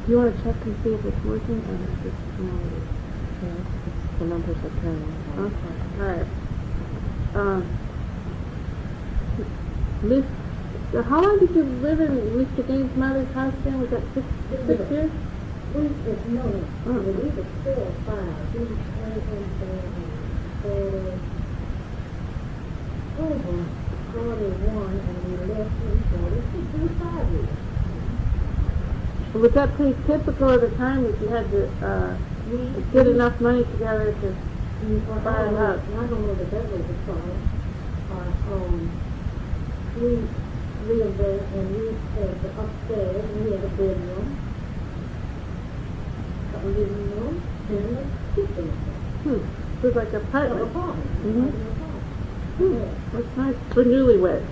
You want to check and see if it's working, or is it the numbers are turning? Okay, all right. Miss, how long did you live in Mr. Gaines' mother's house then? Was that six years? We were still 5. We were 41, and we left in 46. We were 5 years. Was that pretty typical of the time that you had to get enough money together to buy a house? I don't know that that was the problem. We lived there, and we had the upstairs, and we had a bedroom, a living room, and a kitchen. It was like an apartment. Apartment. That's nice for newlyweds.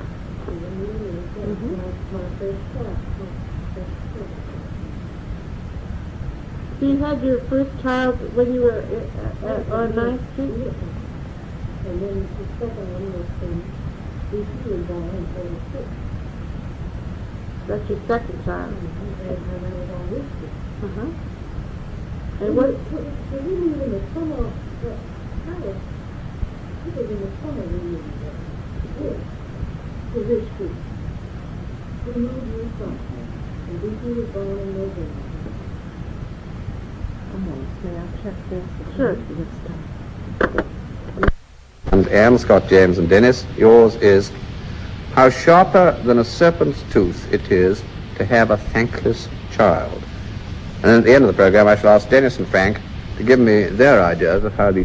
My first class. So you had your first child when you were on 9th Street? Yes. And then the second one was was born in 46. That's your second child. And I was on this street. And what? We lived in the summer, it was in the summer we lived there. Yes. To this street. We moved in the summer. And we was born in November. I'll check this. Sure. And Anne, Scott, James, and Dennis, yours is, how sharper than a serpent's tooth it is to have a thankless child. And then at the end of the program, I shall ask Dennis and Frank to give me their ideas of how the...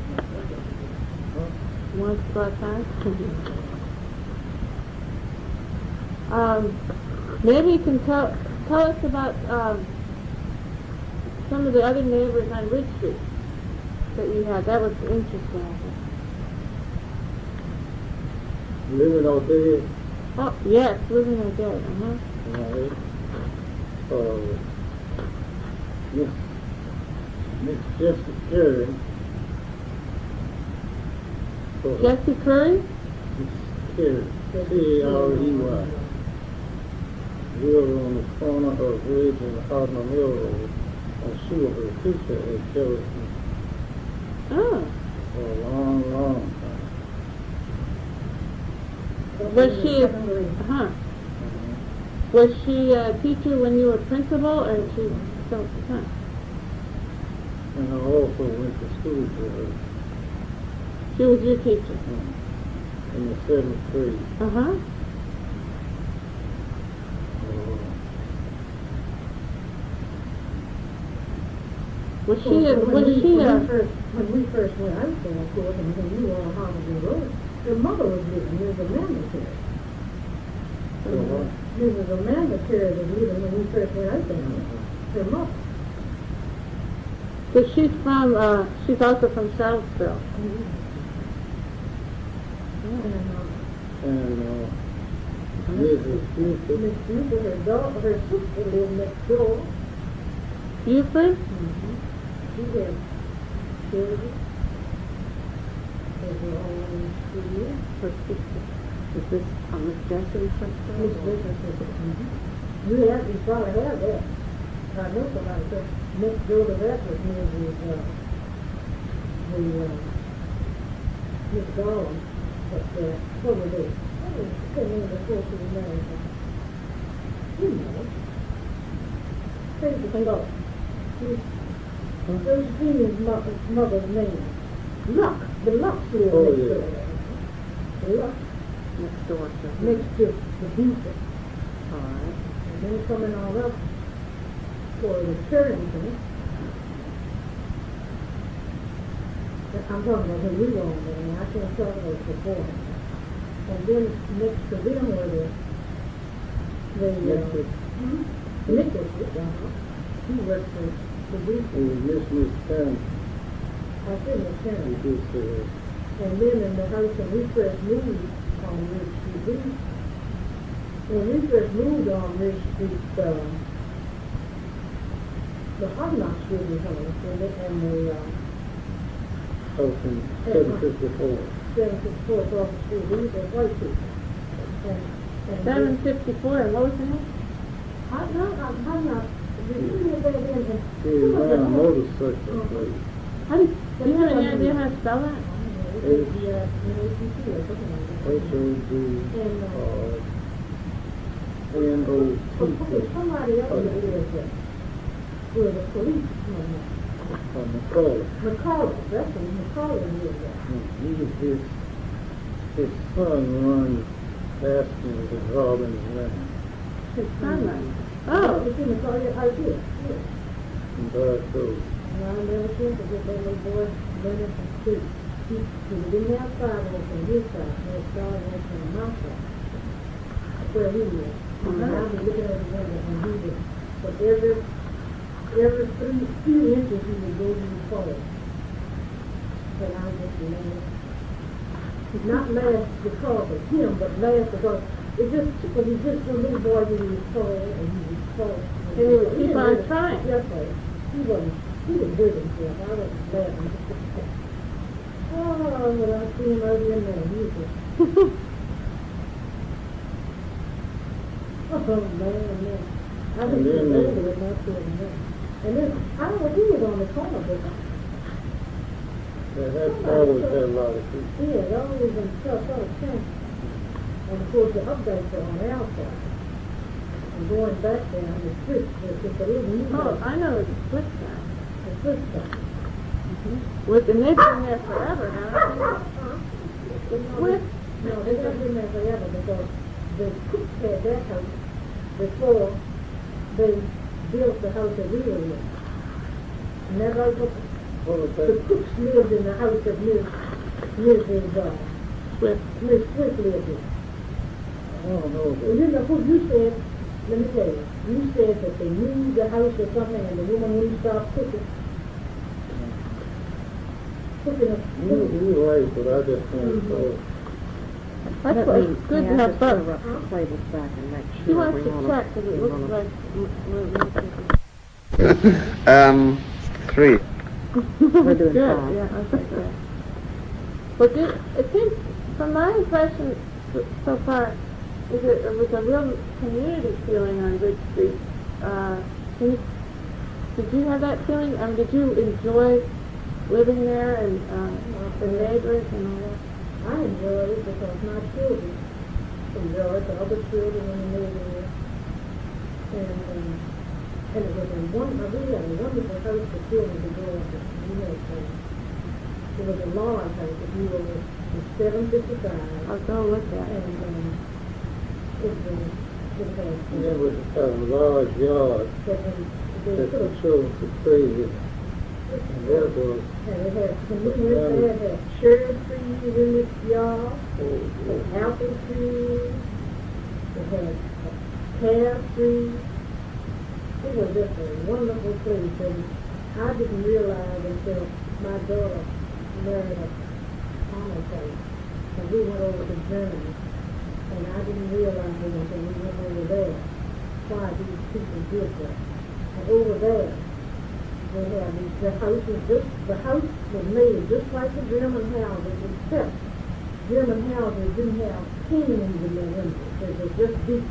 Want to start time? Maybe you can tell us about some of the other neighbors on Ridge Street that you had. That was interesting, I think. Living out there. Oh, yes, living out there. Miss Jesse Curry. Jesse Curry? Miss Curry. C-A-R-E-Y. We were on the corner of Ridge and Hartman Mill Road. And she was a teacher at Jefferson. Oh. For a long, long time. Was she, was she a teacher when you were principal, or she still, And I also went to school for her. She was your teacher? In the 7th grade. Was she when we first went out there, of course, and when you were on Harvard Road, your mother was living, Mrs. Amanda Curry. Mrs. Amanda Curry was living when we first went out there. Her mother. So she's from, she's also from Charlottesville. And Mrs. Buford. Miss Buford, her sister lived next door. Buford? She had children. They were all in school. Her sister. Is this Miss Jessie's sister? Miss Jessie's sister. You probably have that. I know somebody said next door to that was Miss Garland. But what were they? I couldn't remember before she was married. You know. Crazy hello. Those Venus mother's name. Luck. The Luck lived next door. The Luck. Next door to Next to the Buford. All right. And then coming on up for the Turlington. I'm talking about when we were on there, and I can't talk about before. And then next to them were the Nichols. He worked for the Buford. And Miss Karen. I said Miss Karen. And then in the house when we first moved on Ridge Street, when we first moved on Ridge Street, the Hard Knock Street was on it, and the house in 754. 754 across the street. These were white people. And 754, and what was the name? Hard Knock He ran a motorcycle place. How do you have any idea how to spell that? H-O-G-N-O-T-T. Somebody else lives there. Where the policeman is. McCullough. McCullough, that's what McCullough lives there. His son runs Baskins and Robbins Land. His son, right? Oh, Oh, it's in the car, out here. And Bud Cove. And I never seen to get that little boy running from the street. He didn't have sidewalk on his side, he had sidewalk on my side. Where he was. And I've been looking at the window and he was, but every few inches he would go to the forward. And I was just mad. Not mad because of him, but mad because it just, because he's just a little boy when he was tall and he was tall. and he would keep on trying. Yes, sir. He didn't hurt himself. I was laughing. Oh, when I see him over in there, he was oh, man. I And think then he's they- older than I saw him now. And then, I don't know, he was on the corner, but That's always had a lot of people. he had always been tough out of chance. And of course, the updates are on our side. And going back down, the switch, but it was Oh, I know it's a split side. the switch side. With the nibs in there forever, now. With, No, they got been there forever because the Cooks had that house before they built the house that we were in. And that house, What was the that? Cooks lived in the house that Miss Swift lived in. I don't know. Well, you know what you said, let me tell you, you said that they moved the house or something and the woman wouldn't stop cooking. You're right, but I just can't tell. that's why it's good to have both. Play this back and make sure. He wants we to wanna- check, because it we looks wanna- like we're 3. We're doing good, fine. yeah, okay, good. But it seems, from my impression so far, is that it was a real community feeling on Ridge Street. Did you have that feeling? I mean, did you enjoy living there and the neighbors and all that? I enjoyed it because my children enjoyed it, the other children in the neighborhood. And it was we had a wonderful house for children to grow up in. It was a large house, if you were in 755. I'll go look at it. And it had, It was a large yard they that put the a children could play in. And that was, and it had, when we went there, it had cherry trees in its yard, apple trees, it had pear trees. It was just a wonderful place, and I didn't realize until my daughter married a commentator, and we went over to Germany, and I didn't realize it until we went over there, why these people did that. And over there, they have the house was made just like the German houses, except German houses didn't have paintings in their windows. They were just big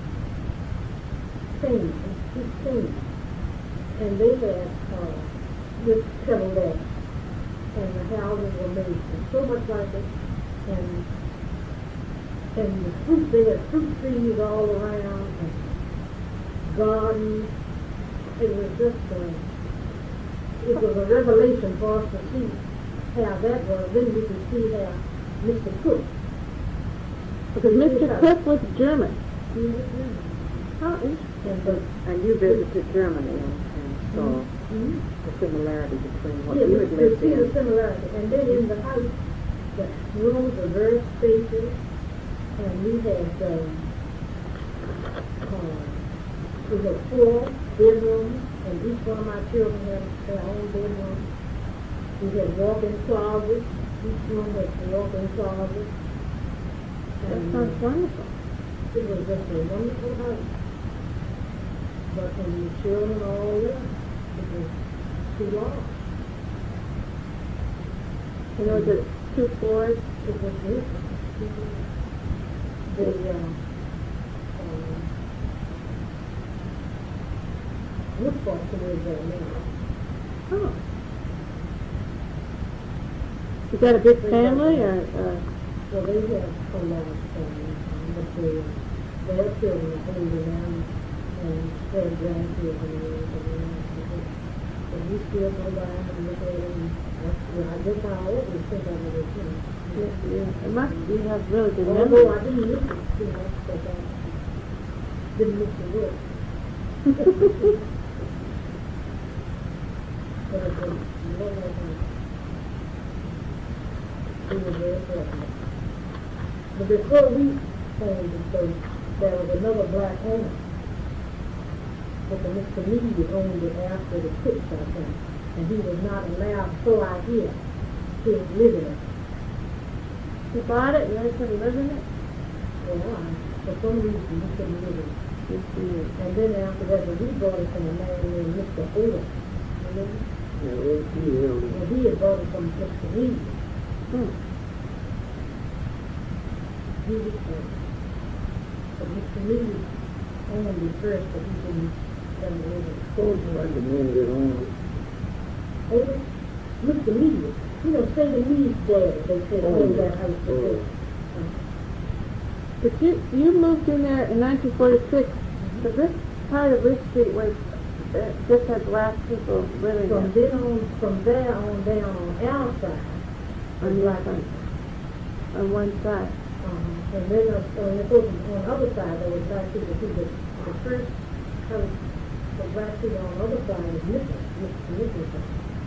paintings. And they had this pebble there. And the houses were made so much like it. And the fruit, they had fruit trees all around and gardens. It was just it was a revelation for us to see how that was. Then we could see how Mr. Cook. Because Mr. Cook was German. He was German. How interesting. And you visited Germany and saw the similarity between what Yeah, you had we lived see the in. similarity. And then in the house, the rooms were very spacious, and we had 4 bedrooms, and each one of my children had their own bedroom. We had walk-in closets. Each room had a walk-in closet. That And sounds wonderful. it was just a wonderful house. But when the children all left, it was too large. And there was a 2 floors. It was beautiful. Woodfolk live there now. Oh. Is that a big family or? Well, they have a large family, but their children are older now, and their grandchildren are older. But we still go by and look at them. I guess I always think of it as him. Yes, yeah. It must. You have really good Although memory. I didn't miss it too much, but I didn't miss the work. But it was lovely. We were very fortunate. But before we owned the place, there was another black owner. But the Mr. Meade owned it after the Cooks, I think. And he was not allowed, so I hear, to live in it. You bought it and then couldn't live in it? Well, for some reason, he couldn't live in it. Yes, you did. And then after that, we bought it from a man named Mr. Owen. Remember? Yeah, well, And he had bought it from Mr. Meade. Hmm. He was but Mr. Meade owned it first, but he didn't live in it. like the men that own it. Over Mr. Meade, you know, Sadie Meade's dad, they said, owned that house before. But you moved in there in 1946. So this part of Rich Street was just had black people living From there. then on, from there on down on our side, On your side. On one side. and then of course on the other side there was black people too, but the first house for black people on the other side was Nicholson.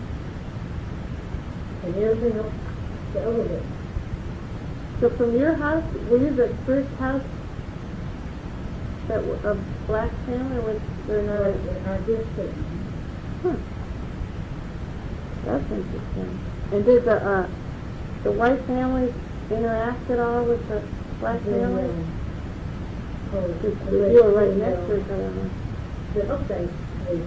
And everything else the other way. So from your house, were you the first house that a black family, or was there another? I guess so. Huh. That's interesting. And did the white families interact at all with the black families? You were right next to each other. The update was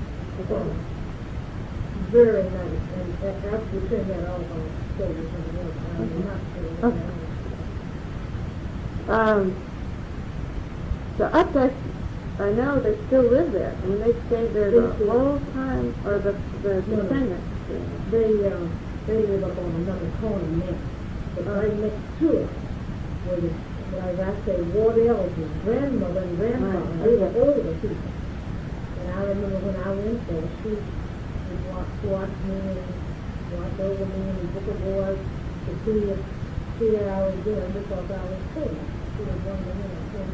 very nice, and after we turned that all on stories and the I'm not sure. The update, I know they still live there. I mean, they stayed there the whole time, or the descendants. They live up on another corner now, but right next to it was, like I say, Wardell's grandmother and grandfather. They were older people. And I remember when I went there, she would watch me and watch over me and book a boys to see how I was doing because I was poor. She was wondering,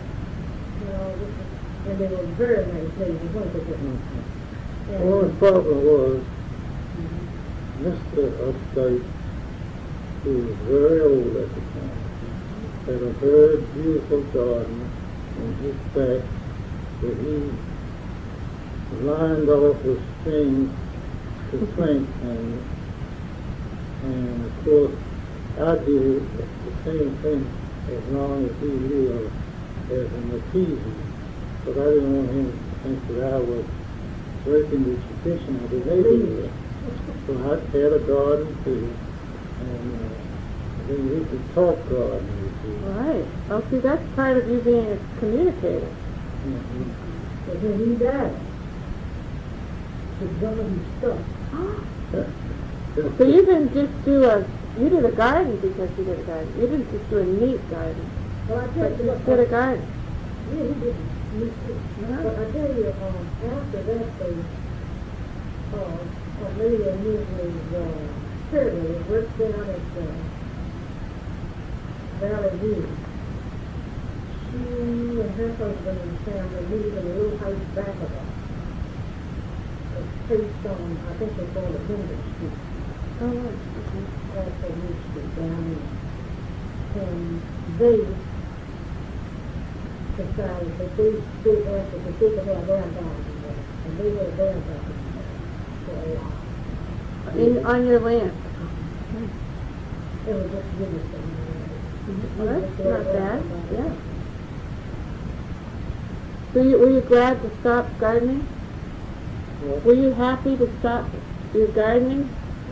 and they were very nice ladies, weren't they? Well, the problem was, Mr. Updike, who was very old at the time, had a very beautiful garden in his back that he lined off with strings to plant and of course I did the same thing as long as he lived as an artisan, but I didn't want him to think that I was breaking the tradition of the neighborhood. So I had a garden too, and then we could talk garden. Right. Oh, see, that's part of you being a communicator. But when he died, the government stuff. So you didn't just you did a garden because you did a garden. You didn't just do a neat garden, Well, I tell but you you what, did a garden. yeah, he did. But I tell you, after that, a lady I knew was Shirley, that worked down at Valley View. She and her husband and family lived in a little house back of us. Based on, I think they call it Linden Street. Oh, right. Okay. Also New Street down there. And they decided that they asked if they could have their garden there. And they had their garden there for a while. On your land. It was just beautiful. Well, that's not bad. Yeah. So were you glad to stop gardening? Were you happy to stop your gardening?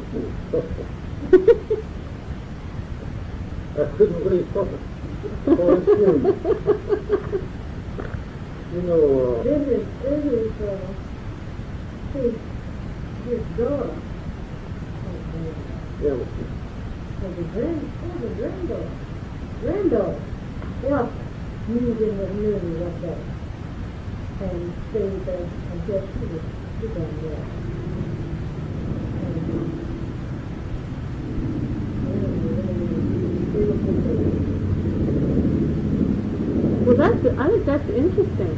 I couldn't wait for it. You know, This is daughter. Yeah, Was a granddaughter. Granddaughter. Elsa moved in with Millie one day and stayed there until she done there. Well, I think that's interesting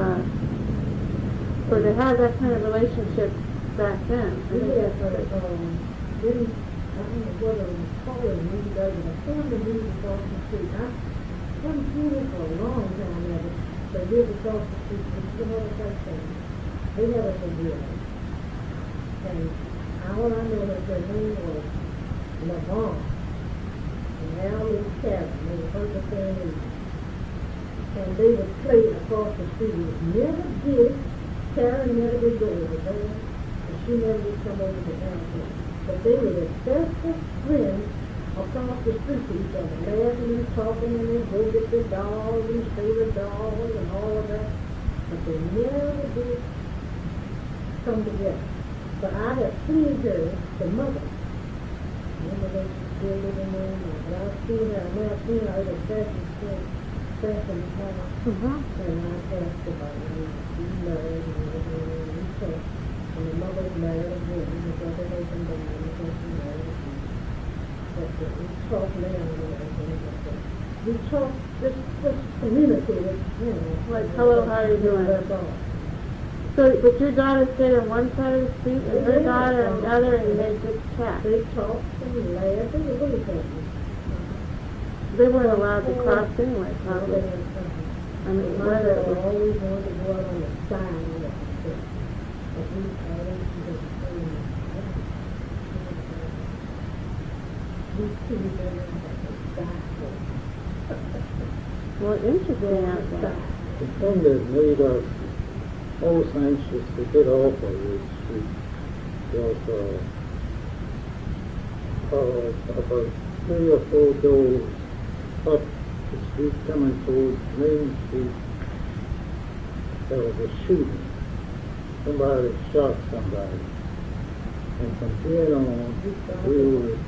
to have that kind of relationship back then. I think Yeah, that's but good. then I don't know whether it was calling me, but I found the news across the street. I haven't seen it for a long time now, but they live across the street from some other person. They have a deal. And all I know is their name was Lavon. And Al and Karen, they were both the same age. And they would play across the street. Never did. Karen never did go over there. And she never did come over to Al. But they were the best of friends across the street to each other, laughing and talking, and they'd go get their dolls and favorite dolls and all of that. But they never did come together. But I have seen her, the mother. Remember they still living there now, but I've seen her, and I've seen her at a fashion house. And I asked about her, and she married, and we talked. And the mother was married again, the brother husband died, and the husband married again. But we talk now and everything, but we talk, just communicated, you know. Like, hello, how are you doing? That's all. So, but your daughter stayed on one side of the street and her daughter on the other, and they just chat. They talked and laughed, and it really happened. They weren't allowed to cross anyway, probably. I mean, My whether it daughter was... always wanted to go out on the sidewalk. But we always did the same. We two together on the sidewalk. Well, interesting out there. the thing that made us most anxious to get off of this street was about 3 or 4 doors up the street coming towards Main Street. There was a shooting. Somebody shot somebody. And from then on, we were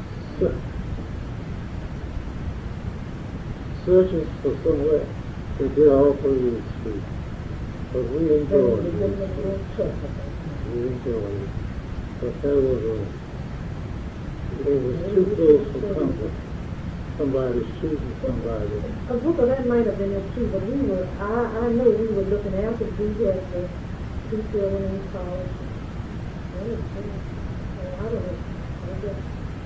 searching for somewhere to get off of this street. But we enjoyed it. We enjoyed it. But there was it was too close for comfort. Somebody shooting somebody. A book of that might have been it too, but I know we were looking after we had the two children in college. I don't know. I guess.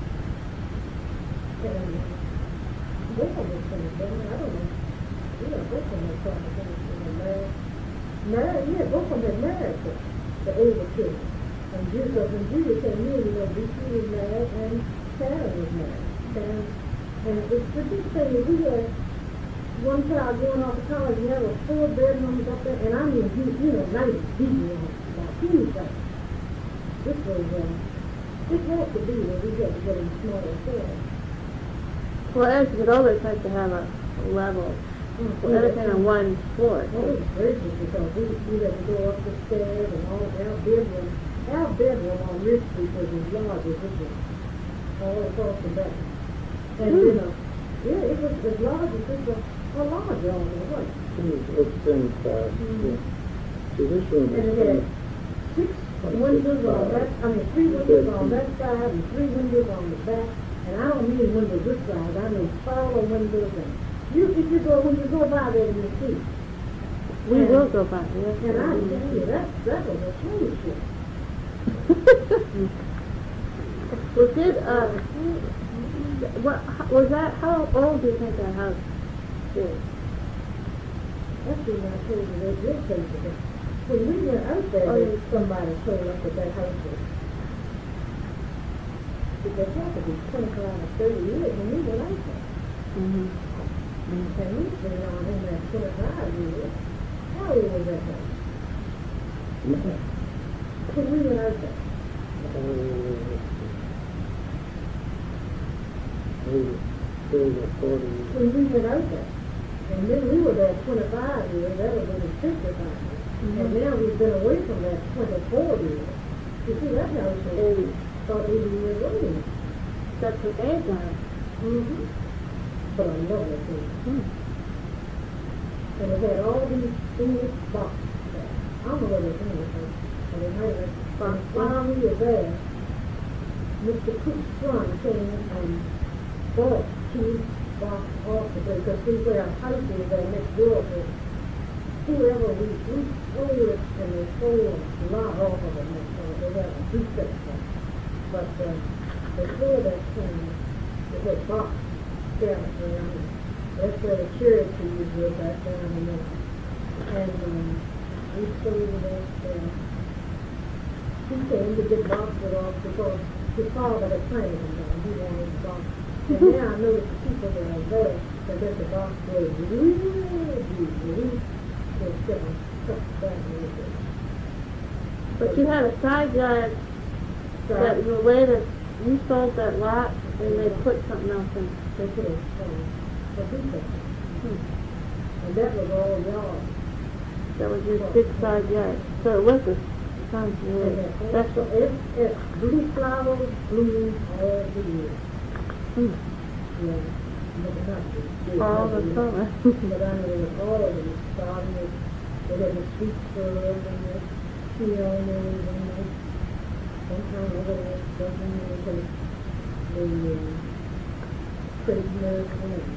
Both of us finished, I don't know. Yeah, both of them probably finished. Married, yeah, both of them had married the older children. And Judah came in, B.C. was married and Sarah was married. And the big thing is we had one child going off to college and there were 4 bedrooms up there, and I mean, nice big rooms, like huge things. This was, it had to be that we had to get in smaller cells. Well, as you get older, it's nice to have a level. Well, everything on one floor. Well, it was gracious because we had to go up the stairs and all our bedroom on Rich Street was as large as this one, all across the back. And it was as large as this one, or larger all the way. It was the same size. Yeah. See, this room And is it had 6 windows on that, 3 windows on that side and 3 windows on the back. And I don't mean windows this side, I mean parlor windows. And when you go by there and you see. We will go by there. And I tell you, that was a slave ship. Well, how old do you think that house is? That's the reason I told you they did take it. When we went out there, somebody told us that house was. It had to be 25 or 30 years when we went out there. Mm-hmm. And we've been on in that 25 years. How old was that house? When we went out there. Maybe 30 or 40 years. When we went out there. And then we were there 25 years, that was only 55 years. And now we've been away from that 24 years. You see, that house was 80. about 80 years old. That's the age on it. Mm-hmm. But I love it. Hmm. And it had all these English boxes there. I don't know where they're English, but they had it. And while we were there, Mr. Cook's son came and bought 2 boxes off the place, because we were a house was there next door to whoever we sold it, and they sold a lot off of it. They had a big section. But before that came, they had boxes scattered around. That's where the charity was back down in there. And we sold that. He came to get boxes off because his father had planted them down. He wanted the box. And now I notice the people that are there, that get the box was really deep. They're still stuck back a little bit. But you had a side yard that the way that you sold that lot, and they put something else in. They put a pizza. And that was all yard. That was your big side yard. So it was a sounds really special. It's blue flowers bloom all the year. Yeah. But not just All the summer. But I mean, all of them starting with, they had the sweet syrup and the peonies and the, sometimes other stuff in there, the crepe myrtle and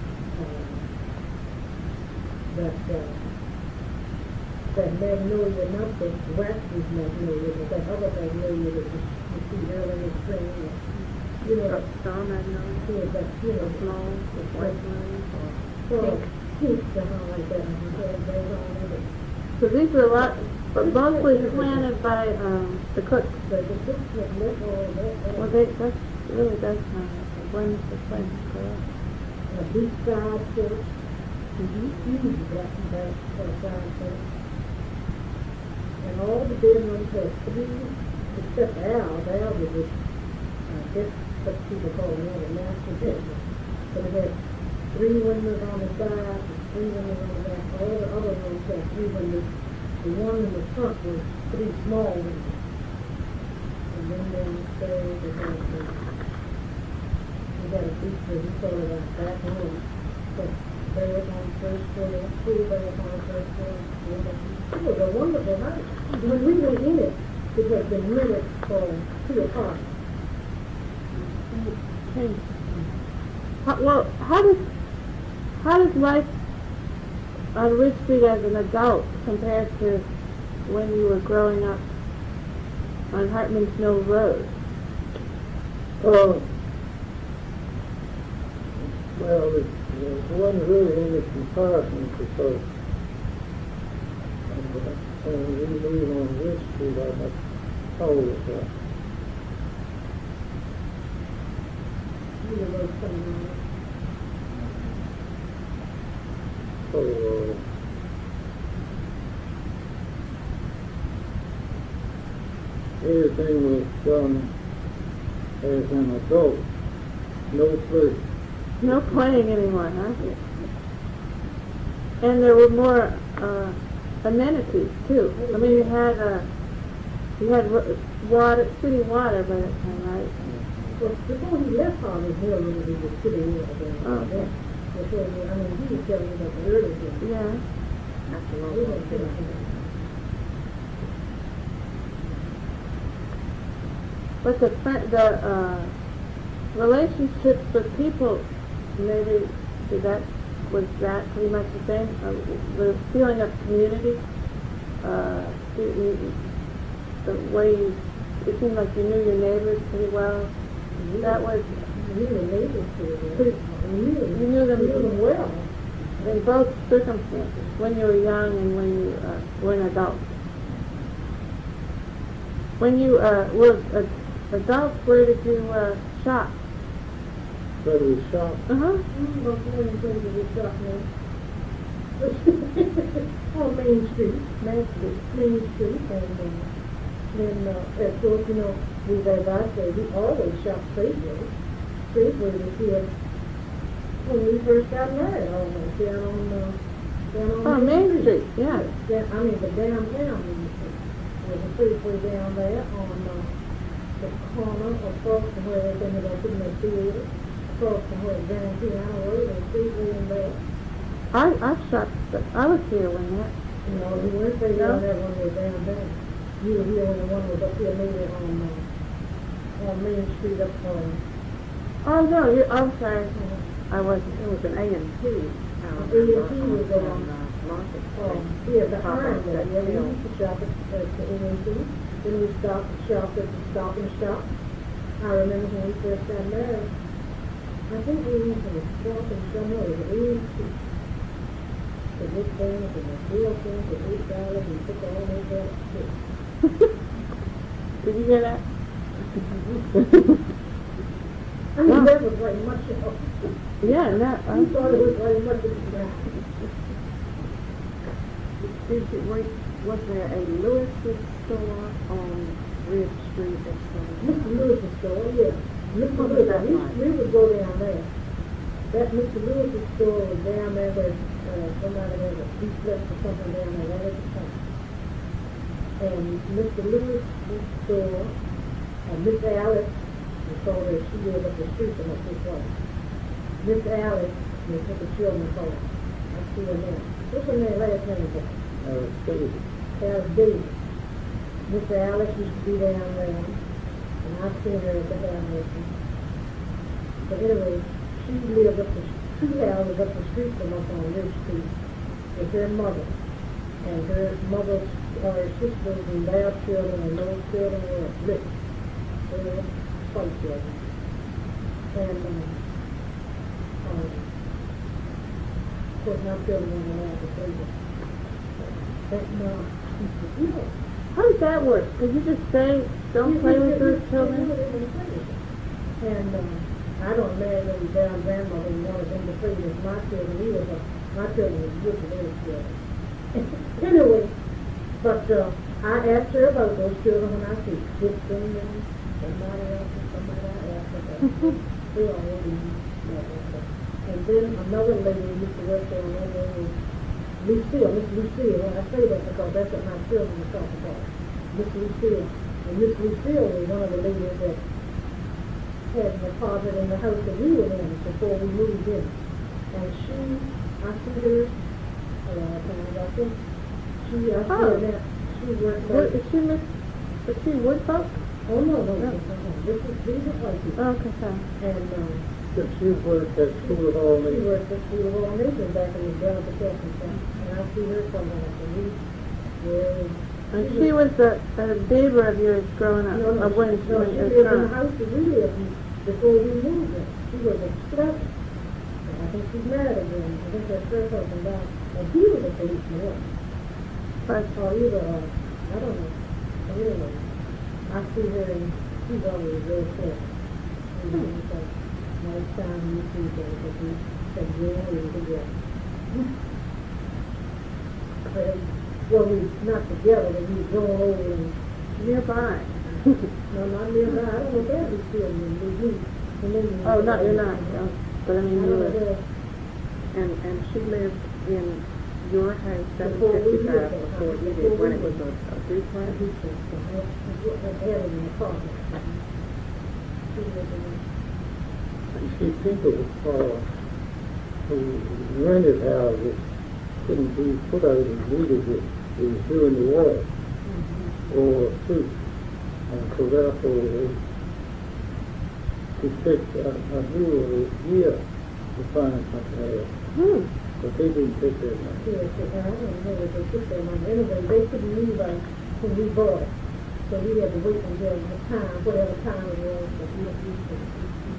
that magnolia, not the waxy magnolia, but that other magnolia that you see early in spring. You know, Star magnolia. yeah, that, you know, Small, the white ones. so pink, something like that, and you had those all in it. So these are a lot, but mostly planted by the Cooks. But the books had left all that. Well, that really does sound like a wonderful place to grow up. A big side porch, Mm-hmm. huge back side porch. And all the bedrooms had 3, except Al. Al was just, I guess what people call now the master bedroom. But it had 3 windows on the side, and 3 windows on the back. All the other rooms had 3 windows. The one in the front was 3 small windows. And then downstairs they had we got a feature, we call it a back room. So bed on the first floor, 2 beds on the first floor. It was a wonderful house. When we were in it, it had been rented for 2 apartments. Okay. How does life on Ridge Street as an adult compare to when you were growing up on Hartman's Mill Road? Well, it wasn't really any comparison because when we lived on Ridge Street, I was told that. So, everything was done as an adult, no play. No playing anymore, huh? And there were more amenities too. I mean, you had water, city water by that time, right? Well, before he left Harvard Hill, he was sitting there. Oh. Before he, I mean, he was telling me about the early days. Yeah. We had been here. But the relationships with people, maybe was that pretty much the same? The feeling of community, the way it seemed like you knew your neighbors pretty well. That was We were neighbors to pretty, them. you knew them well. in both circumstances, when you were young and when you were an adult. When you were adults, where did you shop? But we shop. Uh-huh. On Main Street, and then, of course, you know, as I say, we always shop Safeway. Safeway was here when we first got married, almost, down on Oh, Main Street, yeah. I mean, the downtown Main Street. There's a freeway down there on the corner across from where they ended up in the theater, across from where Grand Piano Road, there's a freeway in there. I shot, but I was here when that. You know, you weren't there down there when they were down there. You were here when the one was up here maybe on Main Street up Oh no, I'm sorry. I wasn't. It was an A&P. A&P was there on Market here behind there. Yeah, we used to shop at the A&P. Then we stopped and shopped at the Stop and Shop. I remember when we first got married. I think we went to the Stop and somewhere at the A&P. The big things and the real things for $8 and took all those out too. Did you hear that? I mean, that was like much of Yeah, no. I thought it was like much of that. Was there a Lewis's store on Ridge Street or something? Mr. Lewis's store, yeah. Mr. What was Lewis, that like? we would go down there. That Mr. Lewis's store was down there where somebody had a duplex or something down there right at the top. And Mr. Lewis's store, Miss Alice, we told her she lived up the street from us this way. Miss Alice, was with the children's home. I see her now. What's her name, last name? David. Alice Davis. Miss Alice used to be down there, and I've seen her at the house. But anyway, she lived up the two houses up the street from us on Ridge Street with her mother. And her mother's sisters and their children and those children were living. They were white children. And of course my children were allowed to play with. That's not, How does that work? Did you just say, don't play with those children? And I don't imagine any down grandmother wanted them to play with my children either, but my children was good for their children. Anyway, but I asked her about those children when I see Kristen and somebody else and somebody I asked about. They already know. And then another lady used to work there, and her name was Lucille, Miss Lucille. And I say that because that's what my children were talking about. Miss Lucille. And Miss Lucille was one of the ladies that had an apartment in the house that we were in before we moved in. And I see her, I think, I see her now. She worked there. Is she Woodfolk? Oh, no. These are white people. Oh, okay, sorry. And, She worked at School of All she Nations. worked at School of All Nations back in the Delta Catholic Center. And I see her coming up and And she was a neighbor of yours growing up. No, when she lived in the house that we lived in before we moved in. She was a step. I think she's married again. I think that's her husband now. And he was a policeman. But Or either, I don't know. Anyway, I see her and she's always real close. Nice time you see her because we said we're together. Well, we're not together, but we've grown old and nearby. no, not nearby. I don't know if that is still in Oh, not you're not. No. But I mean, you were. And she lived in your house, Before we 755, lived there. before you did, when it was a duplex? You see, people who rented houses couldn't be put out immediately. It was during the war or too. And so therefore they could take a year to find something else. But they didn't take that much. Yes, I don't know if they took their money. Anyway, they couldn't leave us when we bought it. So we had to wait until the time, whatever time it was, that we had used it.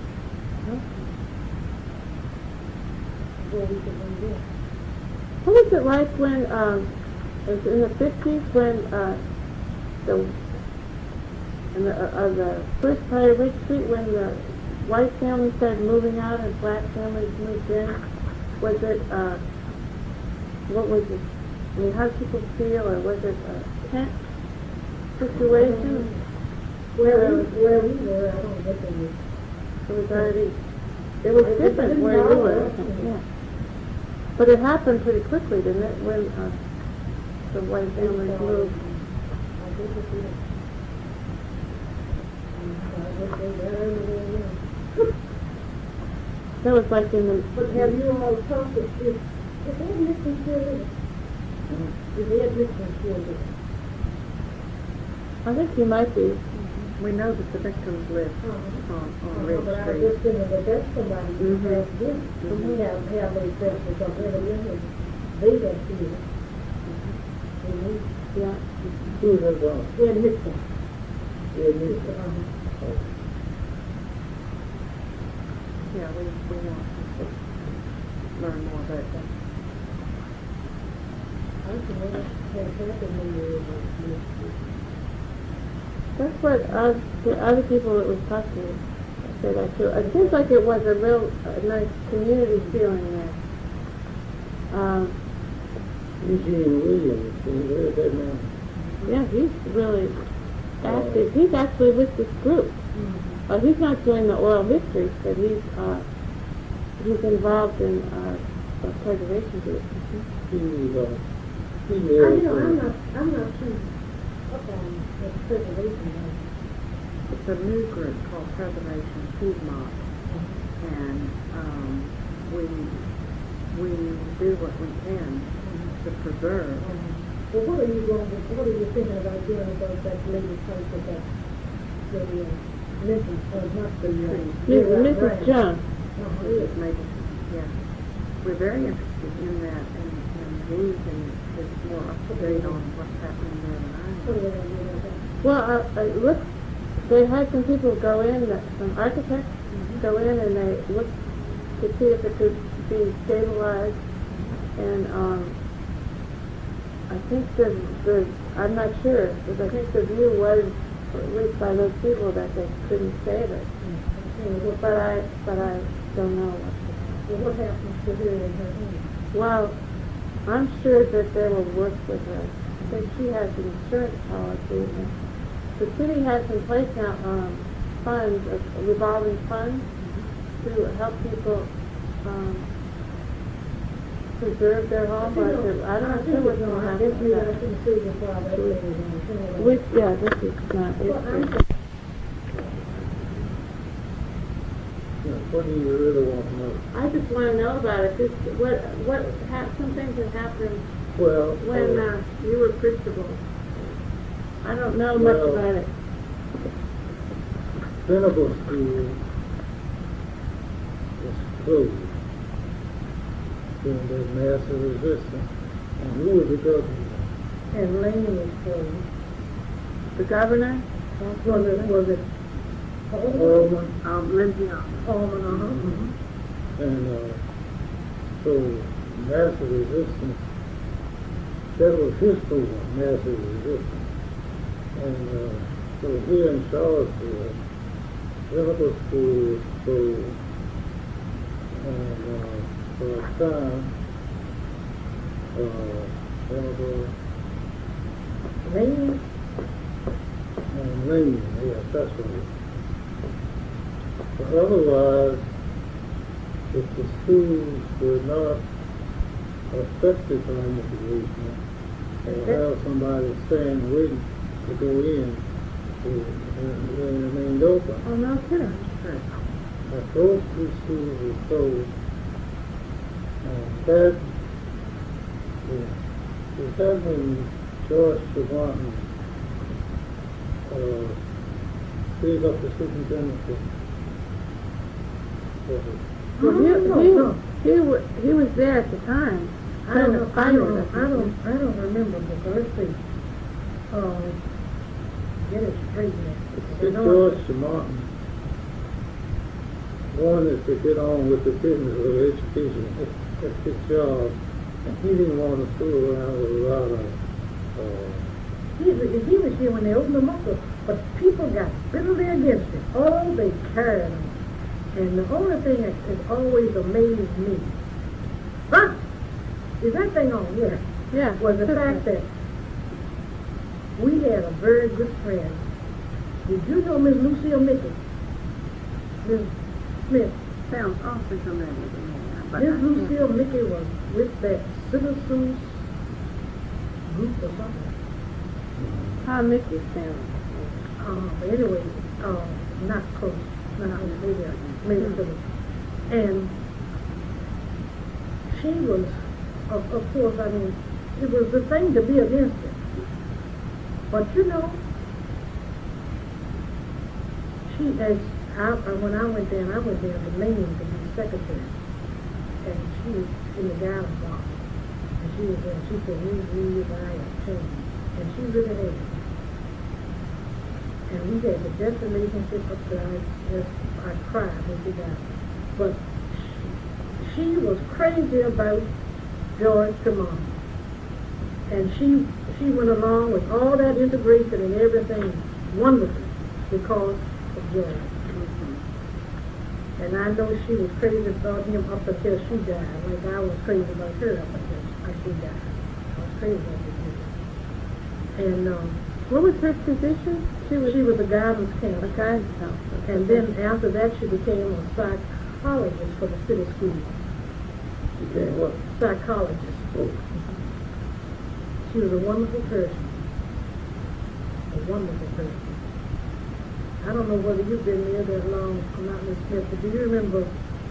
Before we could move in. What was it like when, it was in the 50s when the first part of Ridge Street, when the white families started moving out and black families moved in? Was it, what was it? I mean, how did people feel, or was it a tent situation? Where we were, I don't know what they were. It was already, it was different where you were. Yeah. But it happened pretty quickly, didn't it, when the white families moved? I That was like in the, But have you all talked to, is Ed Nixon still living? Is Ed Nixon still living? I think he might be. We know that the victims live on Ridge But I was Street. just thinking that that's somebody who Mhm. has been, we have those steps because evidently they got killed. Yeah. Who is that on? Ed Nixon. Ed Nixon. Yeah, we want to learn more about that. I don't know what has happened when you were in That's what the other people that was talking to said that too. It seems like it was a real nice community feeling there. Eugene Williams, where's that man? Yeah, he's really active. He's actually with this group. He's not doing the oral histories, but he's involved in a preservation group. He was, he I'm married. not too up on the preservation of It's a new group called Preservation Piedmont, and we do what we can to preserve. Well, what are you thinking about doing about that lady place with that, the, Mrs., not the, Mrs. Jones. Mrs. Maple, yeah. We're very interested in that, and Ruth is more up to date on what's happening there than I What am. are you going to do about that? Well, it looks, they had some people go in, some architects go in and they looked to see if it could be stabilized. And I think I'm not sure, but I think the view was, at least by those people, that they couldn't save it. But I don't know what to say. Well, what happens to her in her home? Well, I'm sure that they will work with her. I think she has an insurance policy. And the city has in place now funds, revolving funds, to help people preserve their home. But I don't know what's going to happen to that. Which, yeah, this is not. What do you really want to know? I just want to know about it. Just some things that happened Well, when you were principal. I don't know much Well, about it. Venable School was closed during the massive resistance. And who was the governor? And Lane was closed. The governor? Was it Orman. Lindsay, Coleman, And so massive resistance, that was his program, massive resistance. And so here in Charlottesville, Venable School was closed. And for a time, Venable Lane, and Lane, yes, that's right. But otherwise, if the schools were not affected by immigration, or have somebody staying waiting to go in, they remained open. Oh, no kidding. But those two schools were closed, and that is that when George Trevanten gave up the superintendent Well, he was there at the time. I don't remember, but let's see. Get it straight See, now. George Martin wanted to get on with the business of education. That's his job. And he didn't want to fool around with a lot of He was here when they opened them up, but people got bitterly against it. Oh, they carried him. And the only thing that has always amazed me, is that thing on? Yeah. Yeah. Was the fact that we had a very good friend. Did you know Miss Lucille Mickey? Miss Smith. sounds awfully familiar to me. But Miss Lucille Mickey was with that citizens group or something. Tom Mickey's family. But anyway, not close, not maybe and she was, of course, I mean, it was the thing to be against it. But you know, when I went there to Maine to be secretary, and she was in the guidance office, and she was there, and she said, we I have changed, and she really had. And we had the best relationship up there. I cried when she died. But she was crazy about George Tremont. And she went along with all that integration and everything wonderfully because of George. Mm-hmm. And I know she was crazy about him up until she died, like I was crazy about her up until she died. I was crazy about her. And what was her position? She was a guidance counselor. A guidance counselor. And then after that she became a psychologist for the city school. Okay, what? Psychologist. Oh. She was a wonderful person. A wonderful person. I don't know whether you've been there that long, not Miss Smith, but do you remember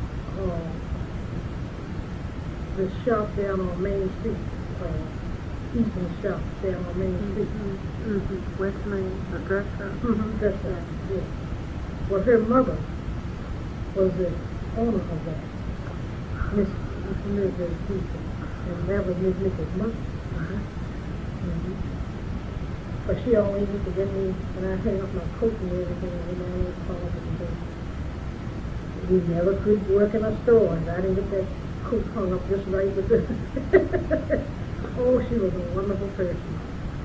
the shop down on Main Street? Eastern shop down on Main Street. Mm-hmm. West Main, the dress shop. Mm-hmm. That's right, yeah. Well, her mother was the owner of that, Miss Peterson, and that was Miss Nichols' mother. Mm-hmm. But she always used to get me, and I hang up my coat and everything, and I always call it and things. We never could work in a store, and I didn't get that coat hung up just right with this. Oh, she was a wonderful person.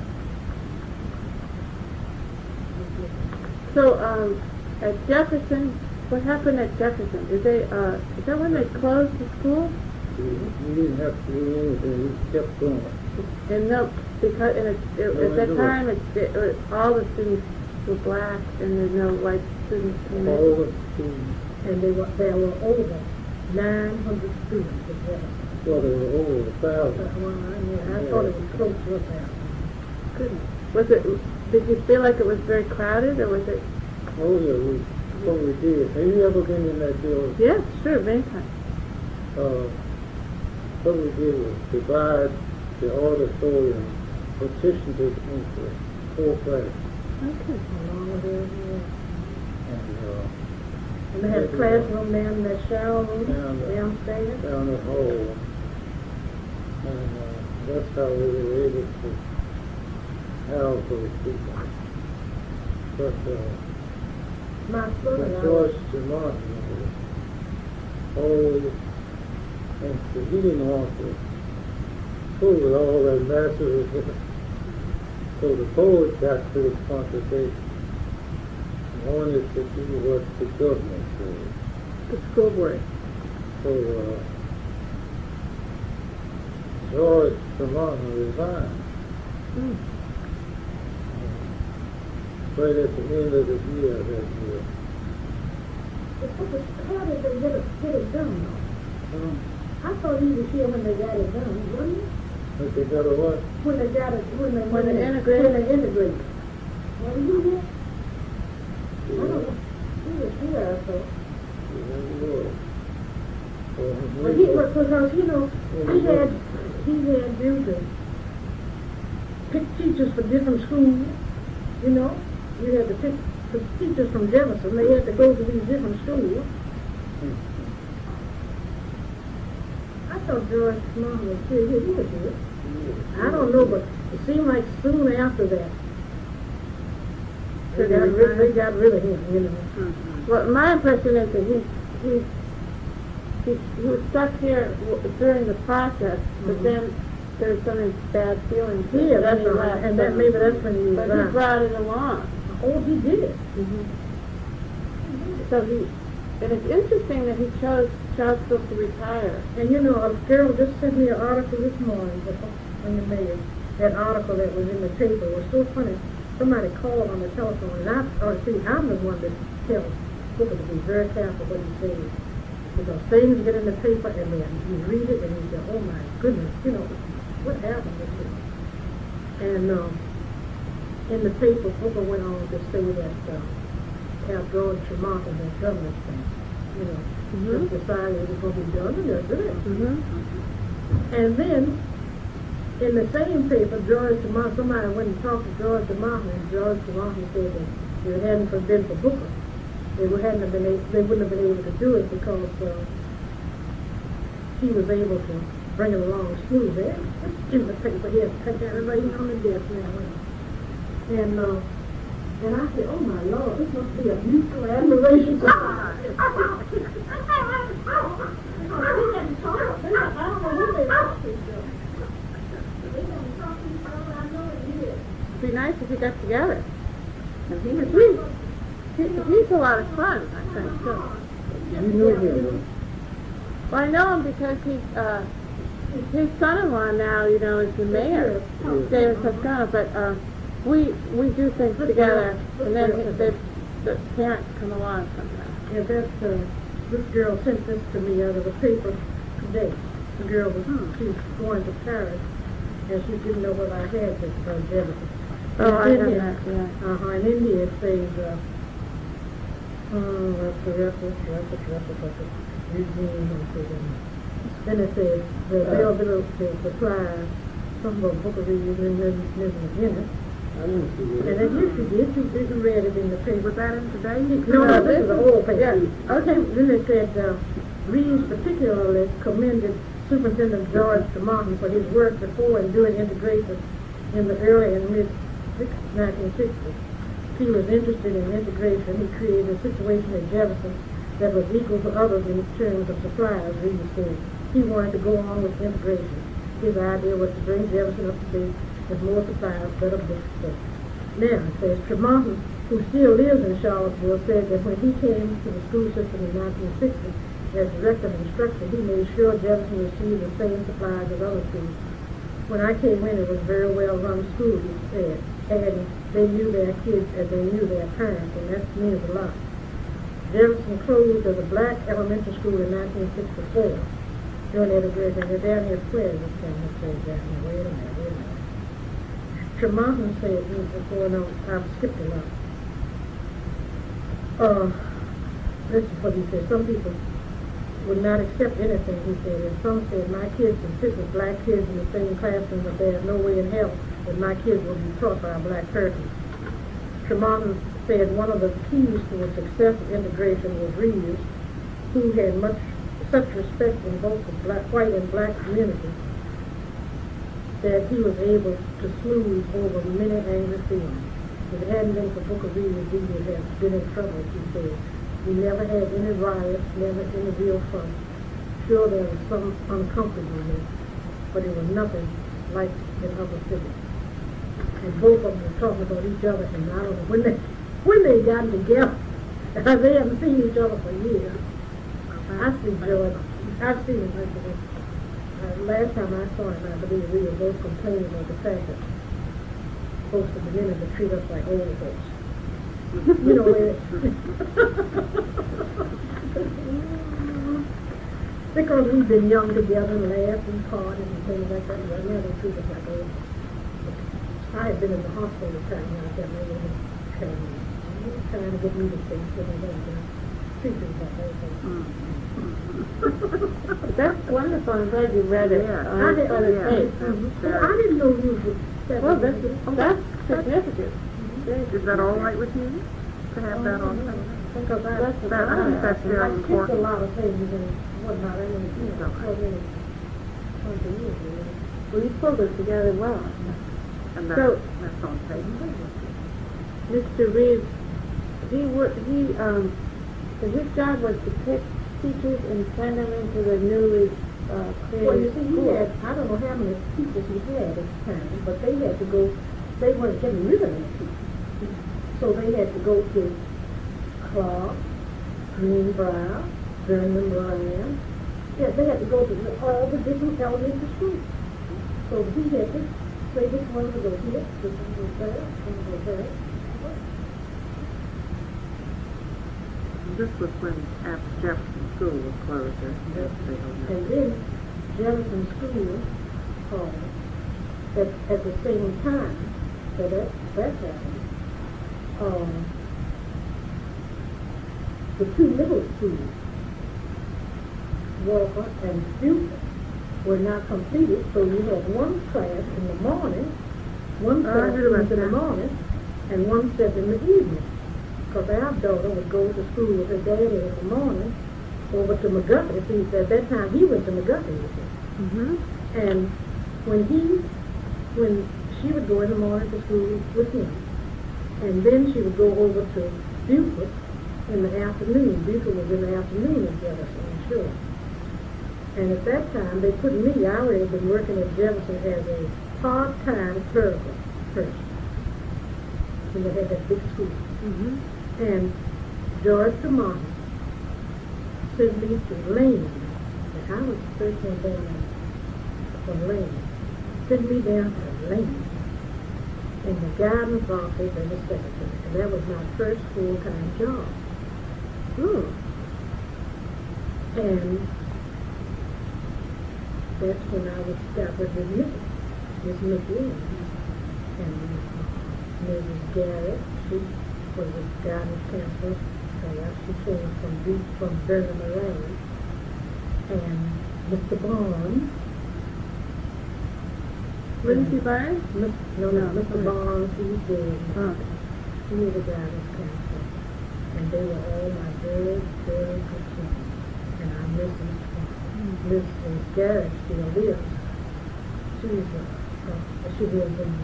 So, at Jefferson, what happened at Jefferson? Is that when they closed the school? We didn't have to do anything, we kept going. And no, because at that time, all the students were black, and there's no white students in there. All the students. And there were over 900 students at Jefferson. Well, there were over 1,000. I thought it was close to 1,000. Goodness. Did you feel like it was very crowded, or was it? Oh, yeah, what we did. Have you ever been in that building? Yes, sure, many times. What we did was divide the auditorium, partitioned it into 4 classes. Okay. And they had a classroom down in that shower room downstairs. Down the hall. And that's how we were able to house those people. But My son George Tremont was always, and so he didn't want to fool with all that massive. So the poets got to the point that they wanted to do what the government said. The school board. So George Tremont resigned. Right at the end of the year that year. How did they get it done, though? I thought he was here when they got it done, wasn't he? But they got a what? When they got it, when they integrated. Were you here? I don't know. He was here, I thought. But because, you know, he had them to pick teachers for different schools, you know. You had to pick the teachers from Jefferson. They had to go to these different schools. I thought George Tremont was here. He was here. I don't know, but it seemed like soon after that, they got rid of him, you know. Mm-hmm. Well, my impression is that he was stuck here during the process, but then there's so many bad feelings. Yeah, that's right. And that maybe that's when he But he brought it along. Oh, he did. Mm-hmm. So and it's interesting that he chose Charlottesville to retire. And you know, Carol just sent me an article this morning when you made that article that was in the paper. It was so funny. Somebody called on the telephone, and I'm the one that tells people to be very careful what he says. Because things get in the paper, and then you read it, and you say, oh my goodness, you know, what happened with this? And in the paper, Booker went on to say that how George Tremont had done this thing. You know, just decided it was going to be done, and that's it. And then, in the same paper, George Tremont, somebody went and talked to George Tremont, and George Tremont said that if it hadn't been for Booker, they wouldn't have been able to do it because he was able to bring it along smoothly. It's in the paper here, I got it right on the desk now. And I said, oh my Lord, this must be a mutual admiration. It'd be nice if we got together. And he's a lot of fun, I think, too. You know him, Well, I know him because his son-in-law now, you know, is the mayor, David Toscano, but we do things together, and then the parents come along sometimes. Yeah, this girl sent this to me out of the paper today. The girl was she was going to Paris, and she didn't know what I had this Jefferson. Oh, I know that, yeah. And in here it says, then it says the availability of supplies, some of Booker Reeves and Mrs. Guinness. I didn't see And it. if you did, read it in the paper. Was that in today? No, this is an old paper. Yeah. Okay, then it said, Reeves particularly commended Superintendent George Tremont for his work before and during integration in the early and mid-1960s. He was interested in integration. He created a situation in Jefferson that was equal to others in terms of supplies, Reeves said. He wanted to go on with integration. His idea was to bring Jefferson up to date with more supplies, better books. Now, it says, Tremont, who still lives in Charlottesville, said that when he came to the school system in 1960 as director of instruction, he made sure Jefferson received the same supplies as other schools. When I came in, it was a very well-run school, he said, and they knew their kids as they knew their parents, and that means a lot. Jefferson closed as a black elementary school in 1964 during integration. They're down here square this time. It says down here. Wait a minute. Tremont said, before no, I've skipped a lot. This is what he said. Some people would not accept anything, he said. And some said, my kids can sit with black kids in the same classroom, but there's no way in hell that my kids will be taught by a black person. Tremont said one of the keys to the success of integration was Reeves, who had such respect in both the white and black communities that he was able to smooth over many angry feelings. If it hadn't been for Booker Reeves, we would have been in trouble, he said. We never had any riots, never any real fun. Sure, there was some uncomfortableness, but it was nothing like in other cities. And both of them were talking about each other, and I don't know when they got together. They haven't seen each other for years. I see George. I've seen him actually. Last time I saw him, I believe we were both complaining about the fact that folks are beginning to treat us like old folks. You know, because we've been young together and laughed and parted and things like that. Right now they treat us like old folks. I had been in the hospital time when I got maybe trying to get me to think that I was treated like old folks. That's wonderful. I'm glad you read it. I didn't know you would. Well, that's significant. Is that all right with you to have that on? Because I think that's very skipped important. a lot of things and whatnot. I mean, Well, you pulled it together well. And So- that's on tape. Mr. Reeves, his job was to pick teachers and send them into the newly created well, you see, he school. had, I don't know how many teachers he had at the time, but they had to go, they weren't getting rid of any teachers. So they had to go to Clark, Greenbrier, Vernon Ryan. Yeah, they had to go to all the different elementary schools. So he had to say this one would go here, this one goes there, this one goes there. This was when after Jefferson School was closed. And then Jefferson School called at the same time So that happened. The two middle schools, Walker and Buford, were not completed, so you had one class in the morning, one class in the morning, and one set in the evening. Because our daughter would go to school with her daddy in the morning, over to McGuffey. See, at that time he went to McGuffey with her. Mm-hmm. And when she would go in the morning to school with him, and then she would go over to Buford in the afternoon. Buford was in the afternoon in Jefferson, I'm sure. And at that time, they put me, I already been working at Jefferson as a part-time clerical person. When they had that big school. Mm-hmm. And George DeMont sent me to Lane. And I was the first one down from Lane. Sent me down to Lane in the guidance office and the secretary. And that was my first full-time job. Ooh. And that's when I was started with Miss McGinn. And Mrs. Garrett, she was a guidance counselor. She came from Vernon Moraine. And Mr. Barnes. Lindsay Barnes? Mr. Barnes, he's dead. Oh. He was a guidance counselor. And they were all my very, very good friends. And I miss them. Mrs. Garrett still lives. She lives in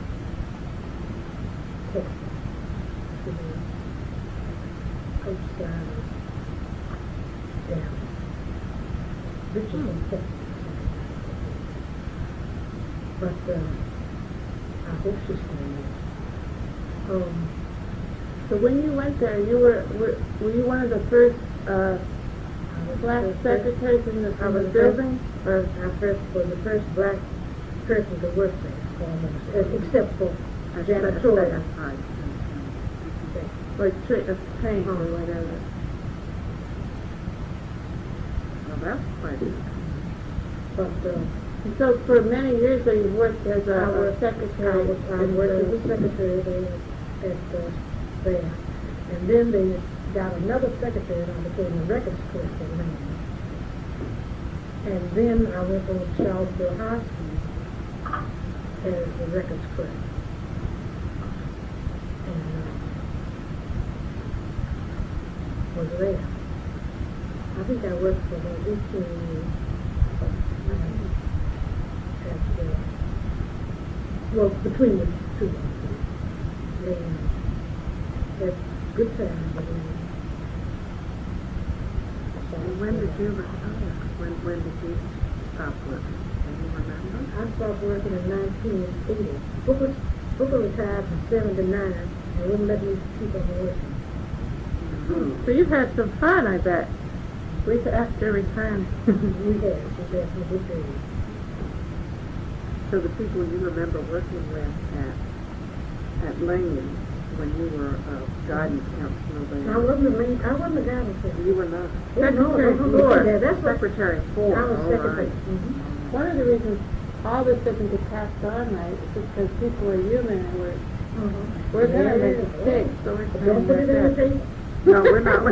Texas. She lives outside of Dallas. Richardson, Texas. But I hope she's still lives. So when you went there, you were you one of the first black secretaries in the building? I was the first black person to work there, almost, except for janitorial. Like a train or whatever. Well, that's quite it. But And so for many years you worked as a secretary. I worked as a secretary there there. And then they got another secretary and I became the records clerk at Lane. And then I went on to Charlottesville High School as the records clerk. And was there. I think I worked for about 18 years. Between the two of them. They had good times. And when did you retire? When did you stop working? Can you remember? I stopped working in 1980. Booker retired in 79 and wouldn't let me keep on working. Mm-hmm. So you've had some fun, I bet, after retirement. We had some good days. So the people you remember working with at Lane when you were a guidance counselor there? I wasn't a guidance counselor. You were not. Secretary four. That's Secretary four. I was All secretary. right. Mm-hmm. One of the reasons all this doesn't get passed on right is because people are human and we're gonna make mistakes, so we're trying Don't put it in the tape. No, we're not.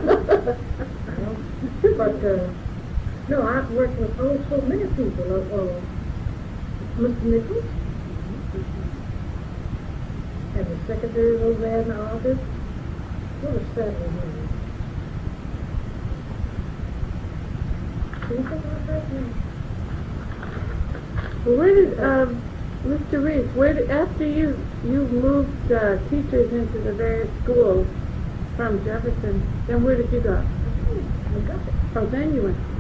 But no, I've worked with so many people. Mr. Nichols, and the secretary over there in the office. What was that name? Anything like that name? Well, where did Mr. Reeves? After you moved teachers into the various schools from Jefferson, then where did you go? I got it. Oh, then you went